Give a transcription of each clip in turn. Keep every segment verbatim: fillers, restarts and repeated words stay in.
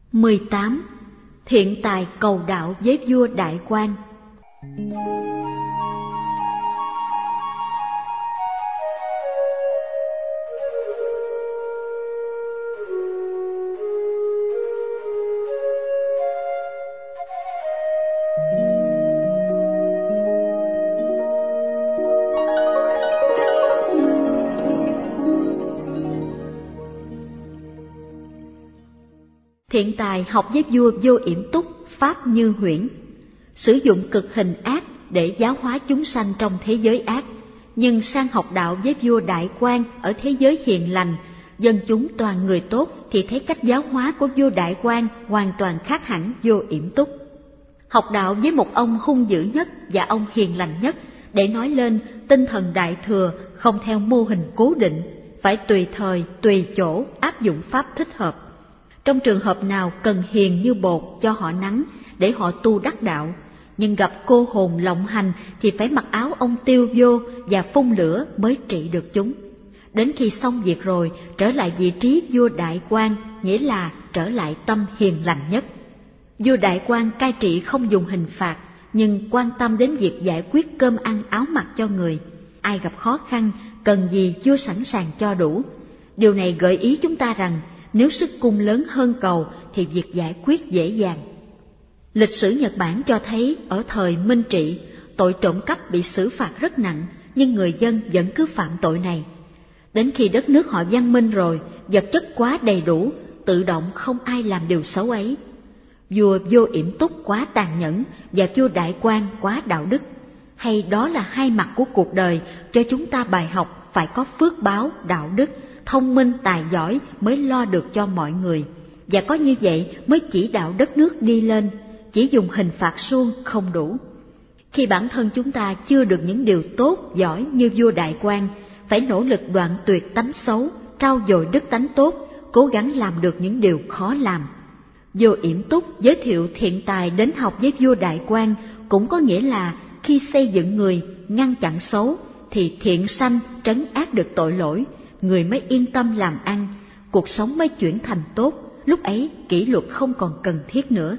mười tám. Thiện tài cầu đạo với vua Đại Quan. Thiện tài học với vua Vô Yểm Túc pháp Như Huyễn, sử dụng cực hình ác để giáo hóa chúng sanh trong thế giới ác, nhưng sang học đạo với vua Đại Quan ở thế giới hiền lành, dân chúng toàn người tốt, thì thấy cách giáo hóa của vua Đại Quan hoàn toàn khác hẳn Vô Yểm Túc. Học đạo với một ông hung dữ nhất và ông hiền lành nhất để nói lên tinh thần đại thừa, không theo mô hình cố định, phải tùy thời, tùy chỗ áp dụng pháp thích hợp. Trong trường hợp nào cần hiền như bột cho họ nắng để họ tu đắc đạo, nhưng gặp cô hồn lộng hành thì phải mặc áo ông tiêu vô và phun lửa mới trị được chúng. Đến khi xong việc rồi, trở lại vị trí vua Đại Quan, nghĩa là trở lại tâm hiền lành nhất. Vua Đại Quan cai trị không dùng hình phạt, nhưng quan tâm đến việc giải quyết cơm ăn áo mặc cho người. Ai gặp khó khăn, cần gì vua sẵn sàng cho đủ. Điều này gợi ý chúng ta rằng nếu sức cung lớn hơn cầu thì việc giải quyết dễ dàng. Lịch sử Nhật Bản cho thấy ở thời Minh Trị, tội trộm cắp bị xử phạt rất nặng, nhưng người dân vẫn cứ phạm tội này. Đến khi đất nước họ văn minh rồi, vật chất quá đầy đủ, tự động không ai làm điều xấu ấy. Vua Vô Yểm Túc quá tàn nhẫn và vua Đại Quan quá đạo đức. Hay đó là hai mặt của cuộc đời, cho chúng ta bài học phải có phước báo, đạo đức, thông minh, tài giỏi mới lo được cho mọi người. Và có như vậy mới chỉ đạo đất nước đi lên, chỉ dùng hình phạt suông không đủ. Khi bản thân chúng ta chưa được những điều tốt, giỏi như vua Đại Quan, phải nỗ lực đoạn tuyệt tánh xấu, trau dồi đức tánh tốt, cố gắng làm được những điều khó làm. Vô Yểm Túc giới thiệu thiện tài đến học với vua Đại Quan cũng có nghĩa là khi xây dựng người, ngăn chặn xấu, thì thiện sanh trấn ác được tội lỗi, người mới yên tâm làm ăn, cuộc sống mới chuyển thành tốt, lúc ấy kỷ luật không còn cần thiết nữa.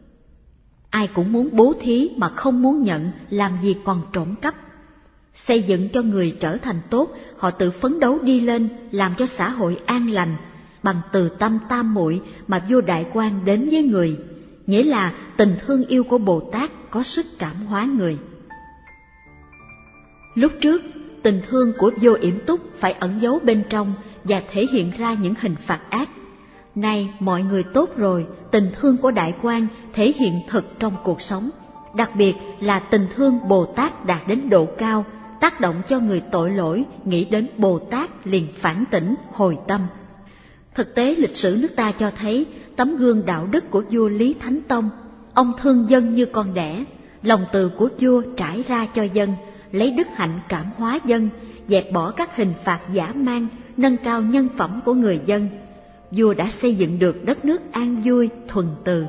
Ai cũng muốn bố thí mà không muốn nhận, làm gì còn trộm cắp. Xây dựng cho người trở thành tốt, họ tự phấn đấu đi lên, làm cho xã hội an lành, bằng từ tâm tam muội mà vua Đại Quan đến với người, nghĩa là tình thương yêu của Bồ Tát có sức cảm hóa người. Lúc trước, tình thương của Vô Yểm Túc phải ẩn giấu bên trong và thể hiện ra những hình phạt ác. Nay mọi người tốt rồi, tình thương của Đại Quan thể hiện thực trong cuộc sống, đặc biệt là tình thương Bồ Tát đạt đến độ cao, tác động cho người tội lỗi nghĩ đến Bồ Tát liền phản tỉnh, hồi tâm. Thực tế lịch sử nước ta cho thấy tấm gương đạo đức của vua Lý Thánh Tông. Ông thương dân như con đẻ, lòng từ của vua trải ra cho dân, lấy đức hạnh cảm hóa dân, dẹp bỏ các hình phạt dã man, nâng cao nhân phẩm của người dân. Vua đã xây dựng được đất nước an vui, thuần từ.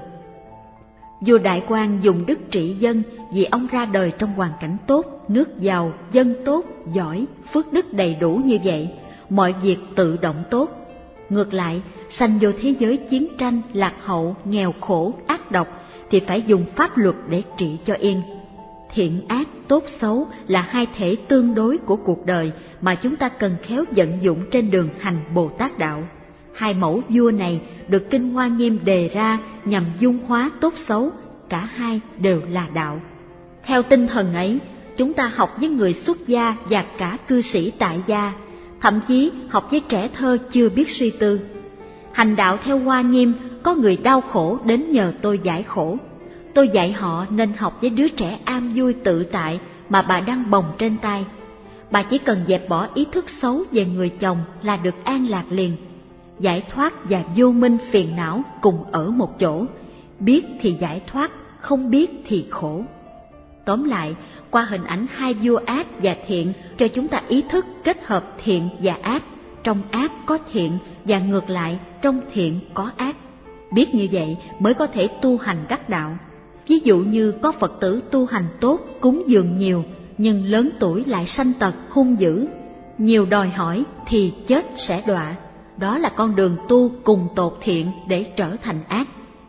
Vua Đại Quan dùng đức trị dân vì ông ra đời trong hoàn cảnh tốt, nước giàu, dân tốt, giỏi, phước đức đầy đủ như vậy, mọi việc tự động tốt. Ngược lại, sanh vô thế giới chiến tranh, lạc hậu, nghèo khổ, ác độc thì phải dùng pháp luật để trị cho yên. Thiện ác, tốt xấu là hai thể tương đối của cuộc đời mà chúng ta cần khéo vận dụng trên đường hành Bồ Tát đạo. Hai mẫu vua này được Kinh Hoa Nghiêm đề ra nhằm dung hóa tốt xấu, cả hai đều là đạo. Theo tinh thần ấy, chúng ta học với người xuất gia và cả cư sĩ tại gia, thậm chí học với trẻ thơ chưa biết suy tư. Hành đạo theo Hoa Nghiêm, có người đau khổ đến nhờ tôi giải khổ. Tôi dạy họ nên học với đứa trẻ an vui tự tại mà bà đang bồng trên tay. Bà chỉ cần dẹp bỏ ý thức xấu về người chồng là được an lạc liền. Giải thoát và vô minh phiền não cùng ở một chỗ, biết thì giải thoát, không biết thì khổ. Tóm lại, qua hình ảnh hai vua ác và thiện cho chúng ta ý thức kết hợp thiện và ác, trong ác có thiện và ngược lại trong thiện có ác. Biết như vậy mới có thể tu hành đắc đạo. Ví dụ như có Phật tử tu hành tốt, cúng dường nhiều, nhưng lớn tuổi lại sanh tật, hung dữ, nhiều đòi hỏi thì chết sẽ đọa. Đó là con đường tu cùng tột thiện để trở thành ác.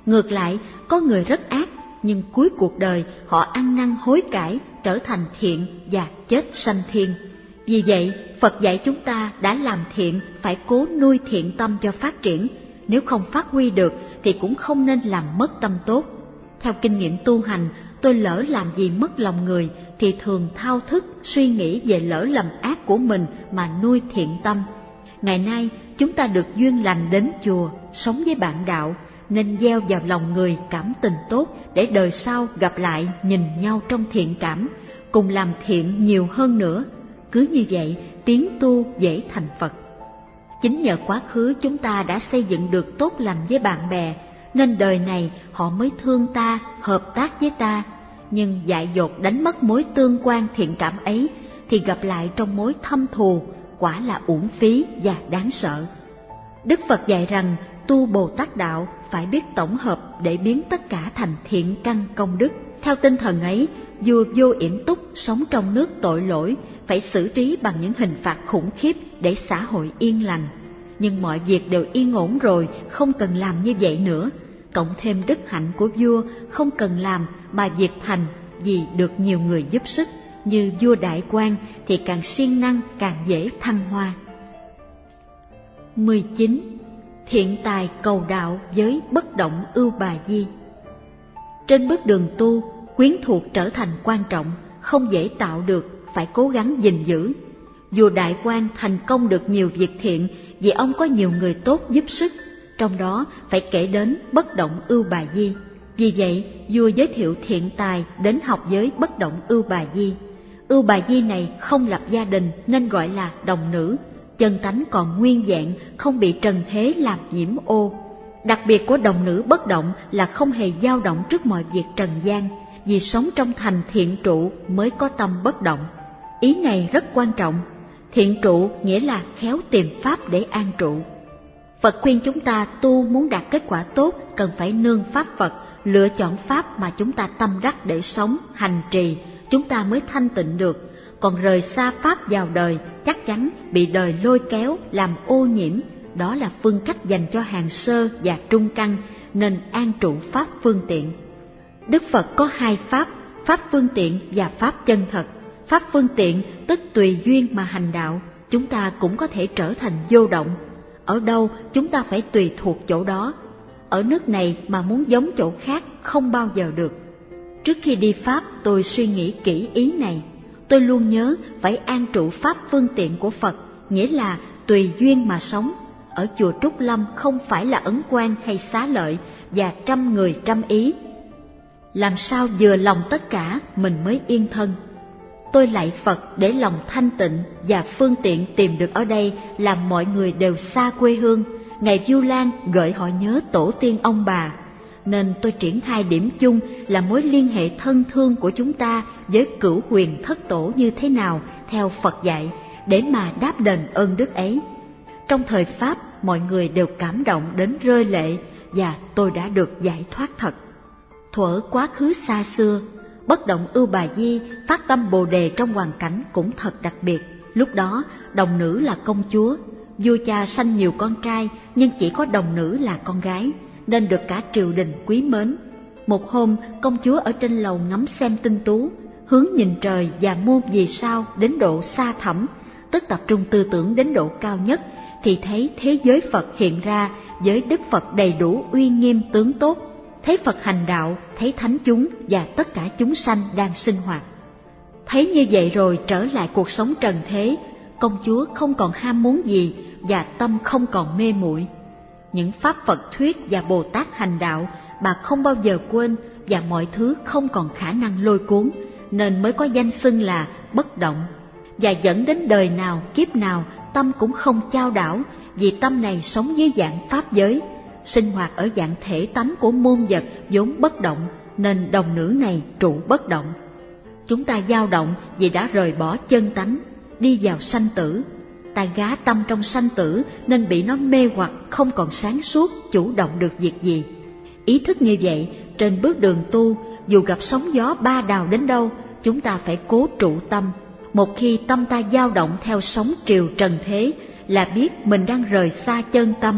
Ngược lại, có người rất ác, nhưng cuối cuộc đời họ ăn năn hối cải, trở thành thiện và chết sanh thiên. Vì vậy, Phật dạy chúng ta đã làm thiện phải cố nuôi thiện tâm cho phát triển, nếu không phát huy được thì cũng không nên làm mất tâm tốt. Theo kinh nghiệm tu hành, tôi lỡ làm gì mất lòng người thì thường thao thức suy nghĩ về lỡ lầm ác của mình mà nuôi thiện tâm. Ngày nay, chúng ta được duyên lành đến chùa, sống với bạn đạo, nên gieo vào lòng người cảm tình tốt để đời sau gặp lại nhìn nhau trong thiện cảm, cùng làm thiện nhiều hơn nữa. Cứ như vậy, tiến tu dễ thành Phật. Chính nhờ quá khứ chúng ta đã xây dựng được tốt lành với bạn bè, nên đời này họ mới thương ta, hợp tác với ta. Nhưng dại dột đánh mất mối tương quan thiện cảm ấy, thì gặp lại trong mối thâm thù, quả là uổng phí và đáng sợ. Đức Phật dạy rằng tu Bồ Tát đạo phải biết tổng hợp để biến tất cả thành thiện căn công đức. Theo tinh thần ấy, vua Vô Yểm Túc sống trong nước tội lỗi, phải xử trí bằng những hình phạt khủng khiếp để xã hội yên lành. Nhưng mọi việc đều yên ổn rồi, không cần làm như vậy nữa. Cộng thêm đức hạnh của vua, không cần làm mà việc thành vì được nhiều người giúp sức, như vua Đại Quang thì càng siêng năng càng dễ thăng hoa. mười chín. Thiện tài cầu đạo với bất động ưu bà di. Trên bước đường tu, quyến thuộc trở thành quan trọng, không dễ tạo được, phải cố gắng gìn giữ. Vua Đại Quang thành công được nhiều việc thiện vì ông có nhiều người tốt giúp sức, trong đó phải kể đến bất động ưu bà di. Vì vậy, vua giới thiệu thiện tài đến học với bất động ưu bà di. Ưu bà di này không lập gia đình nên gọi là đồng nữ, chân tánh còn nguyên vẹn, không bị trần thế làm nhiễm ô. Đặc biệt của đồng nữ bất động là không hề dao động trước mọi việc trần gian, vì sống trong thành thiện trụ mới có tâm bất động. Ý này rất quan trọng. Thiện trụ nghĩa là khéo tìm pháp để an trụ. Phật khuyên chúng ta tu muốn đạt kết quả tốt cần phải nương pháp Phật, lựa chọn pháp mà chúng ta tâm đắc để sống, hành trì, chúng ta mới thanh tịnh được. Còn rời xa pháp vào đời, chắc chắn bị đời lôi kéo, làm ô nhiễm. Đó là phương cách dành cho hàng sơ và trung căn, nên an trụ pháp phương tiện. Đức Phật có hai pháp, pháp phương tiện và pháp chân thật. Pháp phương tiện tức tùy duyên mà hành đạo, chúng ta cũng có thể trở thành vô động. Ở đâu chúng ta phải tùy thuộc chỗ đó. Ở nước này mà muốn giống chỗ khác không bao giờ được. Trước khi đi Pháp tôi suy nghĩ kỹ ý này. Tôi luôn nhớ phải an trụ pháp phương tiện của Phật, nghĩa là tùy duyên mà sống. Ở chùa Trúc Lâm không phải là ấn quan hay xá lợi và trăm người trăm ý. Làm sao vừa lòng tất cả mình mới yên thân. Tôi lạy Phật để lòng thanh tịnh và phương tiện tìm được ở đây là mọi người đều xa quê hương. Ngài Vu Lan gợi họ nhớ tổ tiên ông bà, nên tôi triển khai điểm chung là mối liên hệ thân thương của chúng ta với cửu huyền thất tổ như thế nào theo Phật dạy, để mà đáp đền ơn đức ấy. Trong thời Pháp, mọi người đều cảm động đến rơi lệ, và tôi đã được giải thoát thật. Thuở quá khứ xa xưa, bất động ưu bà di phát tâm Bồ đề trong hoàn cảnh cũng thật đặc biệt. Lúc đó, đồng nữ là công chúa. Vua cha sanh nhiều con trai, nhưng chỉ có đồng nữ là con gái, nên được cả triều đình quý mến. Một hôm, công chúa ở trên lầu ngắm xem tinh tú, hướng nhìn trời và muôn vì sao đến độ xa thẳm, tức tập trung tư tưởng đến độ cao nhất, thì thấy thế giới Phật hiện ra với Đức Phật đầy đủ uy nghiêm tướng tốt, thấy Phật hành đạo, thấy thánh chúng và tất cả chúng sanh đang sinh hoạt. Thấy như vậy rồi trở lại cuộc sống trần thế, công chúa không còn ham muốn gì và tâm không còn mê muội. Những pháp Phật thuyết và Bồ Tát hành đạo bà không bao giờ quên, và mọi thứ không còn khả năng lôi cuốn, nên mới có danh xưng là bất động. Và dẫn đến đời nào kiếp nào tâm cũng không chao đảo, vì tâm này sống dưới dạng pháp giới, sinh hoạt ở dạng thể tánh của môn vật vốn bất động, nên đồng nữ này trụ bất động. Chúng ta dao động vì đã rời bỏ chân tánh, đi vào sanh tử. Ta gá tâm trong sanh tử nên bị nó mê hoặc, không còn sáng suốt, chủ động được việc gì. Ý thức như vậy, trên bước đường tu, dù gặp sóng gió ba đào đến đâu, chúng ta phải cố trụ tâm. Một khi tâm ta dao động theo sóng triều trần thế, là biết mình đang rời xa chân tâm,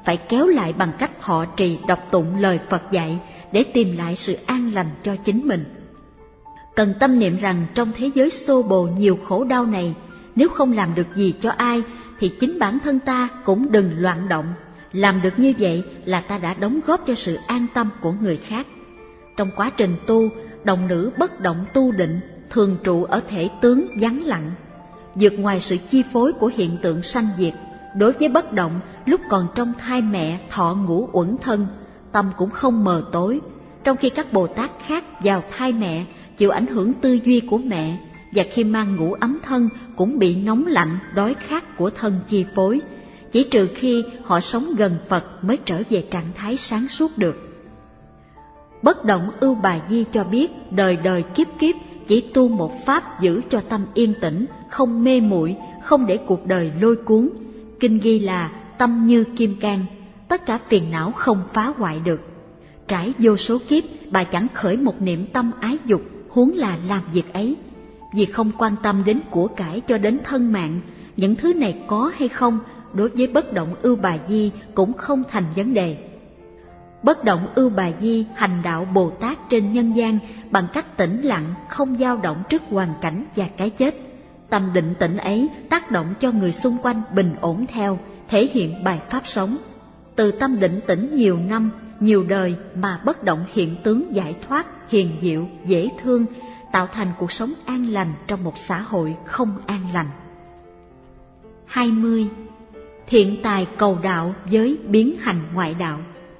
phải kéo lại bằng cách họ trì đọc tụng lời Phật dạy để tìm lại sự an lành cho chính mình. Cần tâm niệm rằng trong thế giới xô bồ nhiều khổ đau này, nếu không làm được gì cho ai thì chính bản thân ta cũng đừng loạn động. Làm được như vậy là ta đã đóng góp cho sự an tâm của người khác. Trong quá trình tu, đồng nữ bất động tu định, thường trụ ở thể tướng vắng lặng, vượt ngoài sự chi phối của hiện tượng sanh diệt. Đối với bất động, lúc còn trong thai mẹ thọ ngũ uẩn thân, tâm cũng không mờ tối, trong khi các Bồ Tát khác vào thai mẹ chịu ảnh hưởng tư duy của mẹ, và khi mang ngũ ấm thân cũng bị nóng lạnh, đói khát của thân chi phối, chỉ trừ khi họ sống gần Phật mới trở về trạng thái sáng suốt được. Bất động Ưu Bà Di cho biết đời đời kiếp kiếp chỉ tu một pháp giữ cho tâm yên tĩnh, không mê muội, không để cuộc đời lôi cuốn. Kinh ghi là tâm như kim cang, tất cả phiền não không phá hoại được. Trải vô số kiếp, bà chẳng khởi một niệm tâm ái dục, huống là làm việc ấy. Vì không quan tâm đến của cải cho đến thân mạng, những thứ này có hay không, đối với bất động Ưu Bà Di cũng không thành vấn đề. Bất động Ưu Bà Di hành đạo Bồ Tát trên nhân gian bằng cách tĩnh lặng, không dao động trước hoàn cảnh và cái chết. Tâm định tĩnh ấy tác động cho người xung quanh bình ổn theo, thể hiện bài pháp sống. Từ tâm định tĩnh nhiều năm, nhiều đời mà bất động hiện tướng giải thoát, hiền diệu, dễ thương, tạo thành cuộc sống an lành trong một xã hội không an lành. hai mươi. Thiện tài cầu đạo với biến hành ngoại đạo.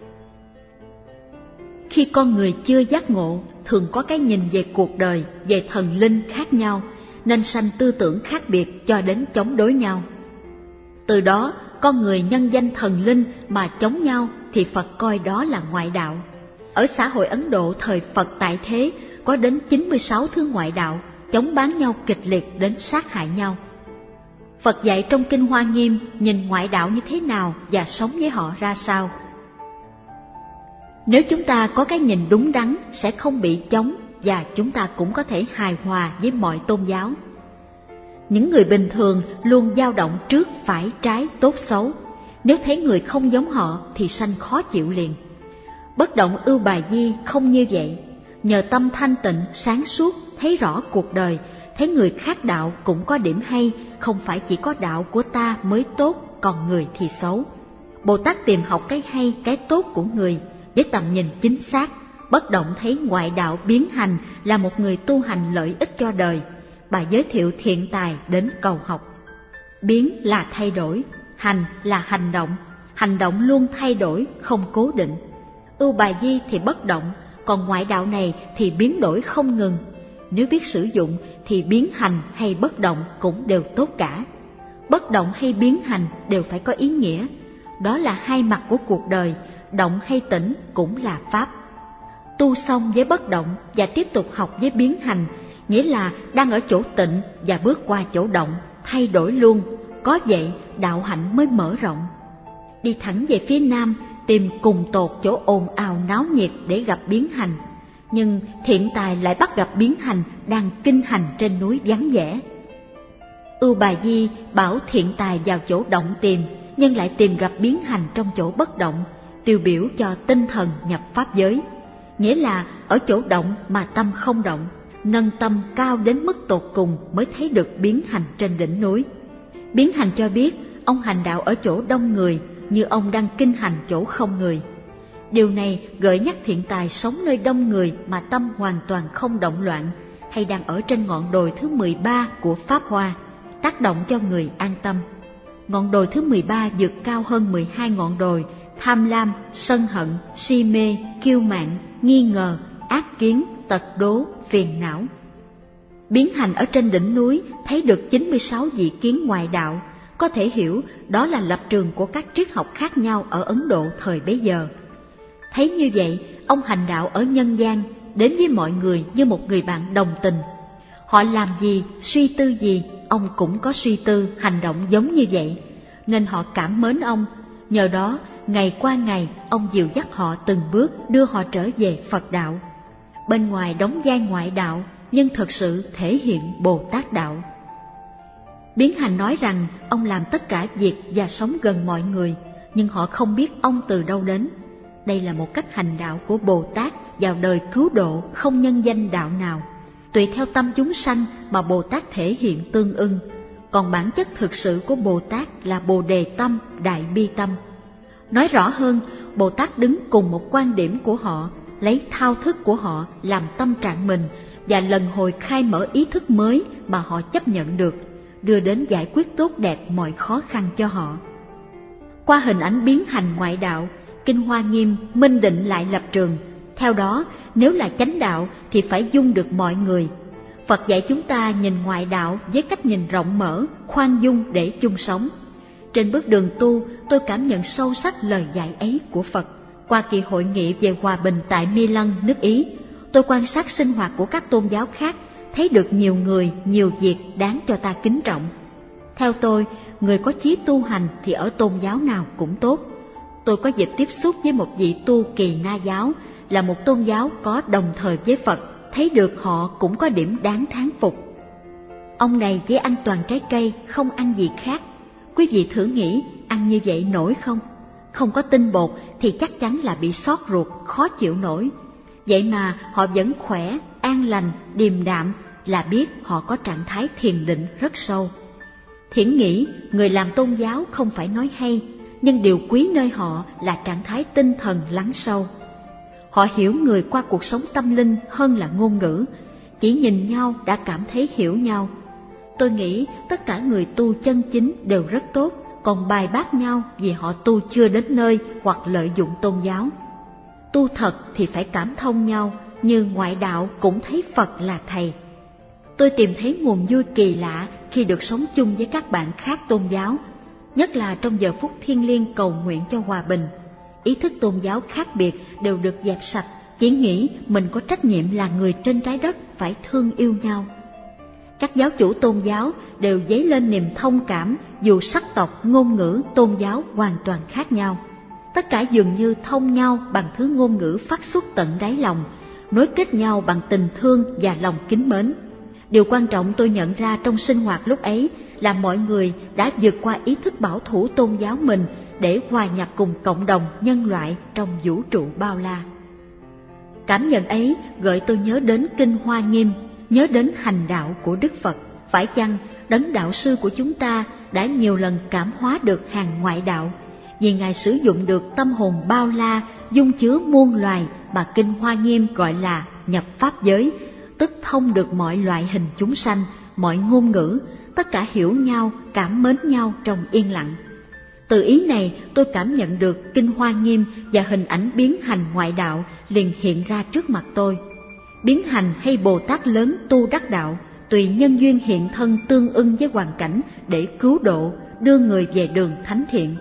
Khi con người chưa giác ngộ, thường có cái nhìn về cuộc đời, về thần linh khác nhau, nên sanh tư tưởng khác biệt cho đến chống đối nhau. Từ đó, con người nhân danh thần linh mà chống nhau thì Phật coi đó là ngoại đạo. Ở xã hội Ấn Độ thời Phật tại thế, có đến chín mươi sáu thứ ngoại đạo, chống bán nhau kịch liệt đến sát hại nhau. Phật dạy trong Kinh Hoa Nghiêm nhìn ngoại đạo như thế nào và sống với họ ra sao. Nếu chúng ta có cái nhìn đúng đắn sẽ không bị chống, và chúng ta cũng có thể hài hòa với mọi tôn giáo. Những người bình thường luôn dao động trước phải trái tốt xấu, nếu thấy người không giống họ thì sanh khó chịu liền. Bất động Ưu Bà Di không như vậy, nhờ tâm thanh tịnh sáng suốt, thấy rõ cuộc đời, thấy người khác đạo cũng có điểm hay, không phải chỉ có đạo của ta mới tốt, còn người thì xấu. Bồ Tát tìm học cái hay, cái tốt của người, với tầm nhìn chính xác. Bất động thấy ngoại đạo biến hành là một người tu hành lợi ích cho đời, bà giới thiệu thiện tài đến cầu học. Biến là thay đổi, hành là hành động, hành động luôn thay đổi, không cố định. Ưu Bà Di thì bất động, còn ngoại đạo này thì biến đổi không ngừng. Nếu biết sử dụng thì biến hành hay bất động cũng đều tốt cả. Bất động hay biến hành đều phải có ý nghĩa, đó là hai mặt của cuộc đời, động hay tĩnh cũng là pháp. Tu xong với bất động và tiếp tục học với biến hành, nghĩa là đang ở chỗ tịnh và bước qua chỗ động, thay đổi luôn, có vậy đạo hạnh mới mở rộng. Đi thẳng về phía nam, tìm cùng tột chỗ ồn ào náo nhiệt để gặp biến hành, nhưng thiện tài lại bắt gặp biến hành đang kinh hành trên núi vắng vẻ. Ưu Bà Di bảo thiện tài vào chỗ động tìm, nhưng lại tìm gặp biến hành trong chỗ bất động, tiêu biểu cho tinh thần nhập pháp giới, nghĩa là ở chỗ động mà tâm không động, nâng tâm cao đến mức tột cùng mới thấy được biến hành trên đỉnh núi. Biến hành cho biết ông hành đạo ở chỗ đông người, như ông đang kinh hành chỗ không người. Điều này gợi nhắc thiện tài sống nơi đông người mà tâm hoàn toàn không động loạn, hay đang ở trên ngọn đồi thứ mười ba của Pháp Hoa, tác động cho người an tâm. Ngọn đồi thứ mười ba vượt cao hơn mười hai ngọn đồi tham lam, sân hận, si mê, kiêu mạn, nghi ngờ, ác kiến, tật đố, phiền não. Biến hành ở trên đỉnh núi thấy được chín mươi sáu vị kiến ngoại đạo, có thể hiểu đó là lập trường của các triết học khác nhau ở Ấn Độ thời bấy giờ. Thấy như vậy, ông hành đạo ở nhân gian, đến với mọi người như một người bạn đồng tình. Họ làm gì, suy tư gì, ông cũng có suy tư, hành động giống như vậy, nên họ cảm mến ông. Nhờ đó, ngày qua ngày, ông dìu dắt họ từng bước đưa họ trở về Phật đạo. Bên ngoài đóng vai ngoại đạo, nhưng thực sự thể hiện Bồ Tát đạo. Biến hành nói rằng ông làm tất cả việc và sống gần mọi người, nhưng họ không biết ông từ đâu đến. Đây là một cách hành đạo của Bồ Tát vào đời cứu độ, không nhân danh đạo nào. Tùy theo tâm chúng sanh mà Bồ Tát thể hiện tương ưng, còn bản chất thực sự của Bồ Tát là Bồ Đề tâm, Đại Bi tâm. Nói rõ hơn, Bồ Tát đứng cùng một quan điểm của họ, lấy thao thức của họ làm tâm trạng mình và lần hồi khai mở ý thức mới mà họ chấp nhận được, đưa đến giải quyết tốt đẹp mọi khó khăn cho họ. Qua hình ảnh biến hành ngoại đạo, Kinh Hoa Nghiêm minh định lại lập trường. Theo đó, nếu là chánh đạo thì phải dung được mọi người. Phật dạy chúng ta nhìn ngoại đạo với cách nhìn rộng mở, khoan dung để chung sống. Trên bước đường tu, tôi cảm nhận sâu sắc lời dạy ấy của Phật. Qua kỳ hội nghị về hòa bình tại Milan, nước Ý, tôi quan sát sinh hoạt của các tôn giáo khác, thấy được nhiều người, nhiều việc đáng cho ta kính trọng. Theo tôi, người có chí tu hành thì ở tôn giáo nào cũng tốt. Tôi có dịp tiếp xúc với một vị tu Kỳ Na giáo, là một tôn giáo có đồng thời với Phật, thấy được họ cũng có điểm đáng thán phục. Ông này chỉ ăn toàn trái cây, không ăn gì khác. Quý vị thử nghĩ, ăn như vậy nổi không? Không có tinh bột thì chắc chắn là bị xót ruột, khó chịu nổi. Vậy mà họ vẫn khỏe, an lành, điềm đạm, là biết họ có trạng thái thiền định rất sâu. Thiển nghĩ, người làm tôn giáo không phải nói hay, nhưng điều quý nơi họ là trạng thái tinh thần lắng sâu. Họ hiểu người qua cuộc sống tâm linh hơn là ngôn ngữ, chỉ nhìn nhau đã cảm thấy hiểu nhau. Tôi nghĩ tất cả người tu chân chính đều rất tốt, còn bài bác nhau vì họ tu chưa đến nơi hoặc lợi dụng tôn giáo. Tu thật thì phải cảm thông nhau, như ngoại đạo cũng thấy Phật là thầy. Tôi tìm thấy nguồn vui kỳ lạ khi được sống chung với các bạn khác tôn giáo, nhất là trong giờ phút thiêng liêng cầu nguyện cho hòa bình. Ý thức tôn giáo khác biệt đều được dẹp sạch, chỉ nghĩ mình có trách nhiệm là người trên trái đất phải thương yêu nhau. Các giáo chủ tôn giáo đều dấy lên niềm thông cảm dù sắc tộc, ngôn ngữ, tôn giáo hoàn toàn khác nhau. Tất cả dường như thông nhau bằng thứ ngôn ngữ phát xuất tận đáy lòng, nối kết nhau bằng tình thương và lòng kính mến. Điều quan trọng tôi nhận ra trong sinh hoạt lúc ấy là mọi người đã vượt qua ý thức bảo thủ tôn giáo mình để hòa nhập cùng cộng đồng nhân loại trong vũ trụ bao la. Cảm nhận ấy gợi tôi nhớ đến Kinh Hoa Nghiêm, nhớ đến hành đạo của Đức Phật. Phải chăng đấng đạo sư của chúng ta đã nhiều lần cảm hóa được hàng ngoại đạo, vì Ngài sử dụng được tâm hồn bao la, dung chứa muôn loài mà Kinh Hoa Nghiêm gọi là nhập pháp giới, tức thông được mọi loại hình chúng sanh, mọi ngôn ngữ, tất cả hiểu nhau, cảm mến nhau trong yên lặng. Từ ý này tôi cảm nhận được Kinh Hoa Nghiêm và hình ảnh biến hành ngoại đạo liền hiện ra trước mặt tôi. Biến hành hay Bồ Tát lớn tu đắc đạo, tùy nhân duyên hiện thân tương ưng với hoàn cảnh để cứu độ, đưa người về đường thánh thiện.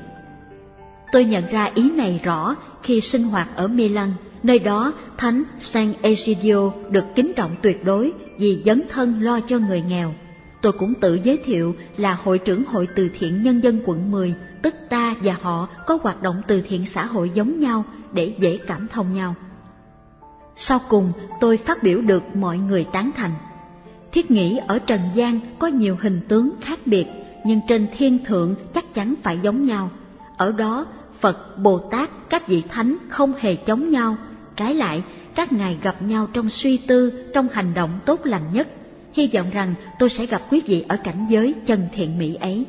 Tôi nhận ra ý này rõ khi sinh hoạt ở Milan, nơi đó Thánh San Egidio được kính trọng tuyệt đối vì dấn thân lo cho người nghèo. Tôi cũng tự giới thiệu là hội trưởng hội từ thiện nhân dân quận mười, tức ta và họ có hoạt động từ thiện xã hội giống nhau để dễ cảm thông nhau. Sau cùng tôi phát biểu được mọi người tán thành. Thiết nghĩ ở trần gian có nhiều hình tướng khác biệt, nhưng trên thiên thượng chắc chắn phải giống nhau. Ở đó Phật, Bồ Tát, các vị thánh không hề chống nhau, trái lại các ngài gặp nhau trong suy tư, trong hành động tốt lành nhất. Hy vọng rằng tôi sẽ gặp quý vị ở cảnh giới chân thiện mỹ ấy.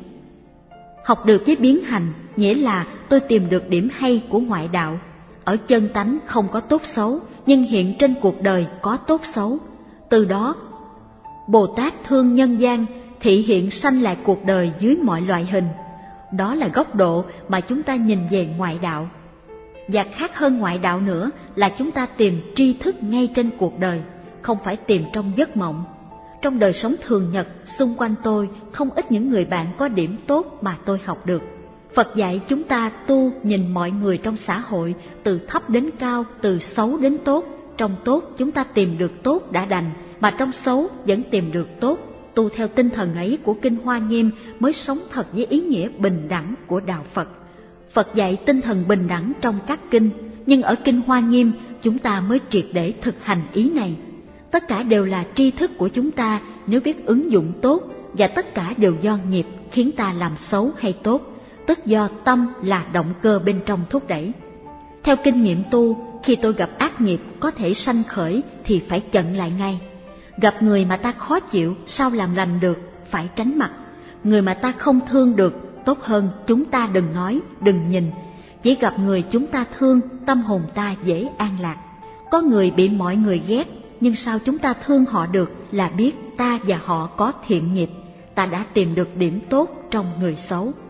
Học được với biến hành nghĩa là tôi tìm được điểm hay của ngoại đạo. Ở chân tánh không có tốt xấu, nhưng hiện trên cuộc đời có tốt xấu. Từ đó Bồ Tát thương nhân gian, thị hiện sanh lại cuộc đời dưới mọi loại hình. Đó là góc độ mà chúng ta nhìn về ngoại đạo. Và khác hơn ngoại đạo nữa là chúng ta tìm tri thức ngay trên cuộc đời, không phải tìm trong giấc mộng. Trong đời sống thường nhật, xung quanh tôi không ít những người bạn có điểm tốt mà tôi học được. Phật dạy chúng ta tu nhìn mọi người trong xã hội, từ thấp đến cao, từ xấu đến tốt. Trong tốt chúng ta tìm được tốt đã đành, mà trong xấu vẫn tìm được tốt. Tu theo tinh thần ấy của Kinh Hoa Nghiêm mới sống thật với ý nghĩa bình đẳng của Đạo Phật. Phật dạy tinh thần bình đẳng trong các kinh, nhưng ở Kinh Hoa Nghiêm chúng ta mới triệt để thực hành ý này. Tất cả đều là tri thức của chúng ta nếu biết ứng dụng tốt, và tất cả đều do nghiệp khiến ta làm xấu hay tốt, tức tức do tâm là động cơ bên trong thúc đẩy. Theo kinh nghiệm tu, khi tôi gặp ác nghiệp có thể sanh khởi thì phải chặn lại ngay. Gặp người mà ta khó chịu, sao làm lành được, phải tránh mặt. Người mà ta không thương được, tốt hơn chúng ta đừng nói, đừng nhìn. Chỉ gặp người chúng ta thương, tâm hồn ta dễ an lạc. Có người bị mọi người ghét, nhưng sao chúng ta thương họ được là biết ta và họ có thiện nghiệp, ta đã tìm được điểm tốt trong người xấu.